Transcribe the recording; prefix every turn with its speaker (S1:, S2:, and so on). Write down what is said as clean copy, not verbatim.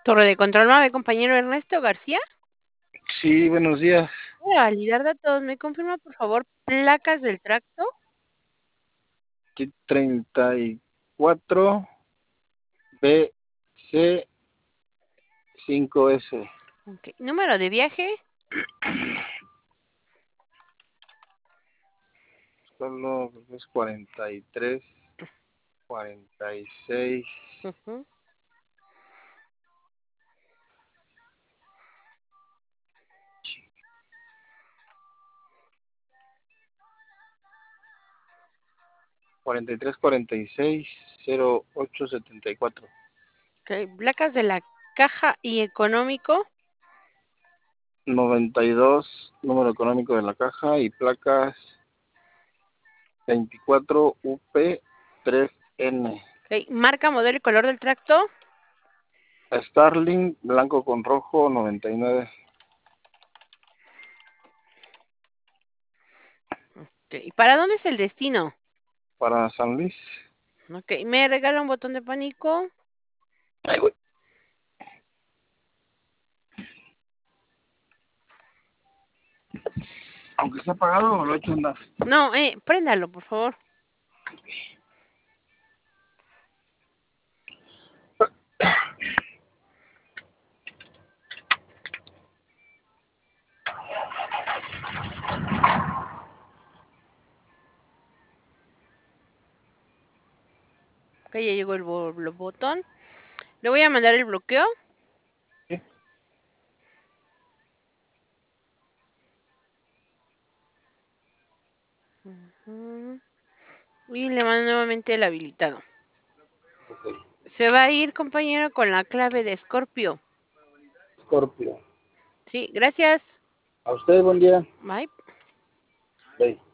S1: Torre de control 9, compañero Ernesto García.
S2: Sí, buenos días.
S1: Para validar datos, ¿me confirma por favor placas del tracto?
S2: Aquí 34 BC 5S.
S1: Ok. Número de viaje.
S2: Solo es 43, 46,
S1: Ujú.
S2: 43, 46, 08, 74.
S1: Ok. Placas de la caja y económico.
S2: 92, número económico de la caja y placas 24 UP 3N.
S1: Ok. Marca, modelo y color del tracto.
S2: Starling, blanco con rojo, 99.
S1: Ok. ¿Para dónde es el destino?
S2: Para San Luis.
S1: Ok. ¿Me regala un botón de pánico?
S2: Ay, güey. Aunque esté apagado, lo he hecho andar.
S1: No, préndalo, por favor. Ok, ya llegó el botón. Le voy a mandar el bloqueo.
S2: Sí.
S1: Ujú. Y le mando nuevamente el habilitado.
S2: Ok.
S1: Se va a ir, compañero, con la clave de Scorpio.
S2: Scorpio.
S1: Sí, gracias.
S2: A usted, buen día.
S1: Bye.
S2: Bye.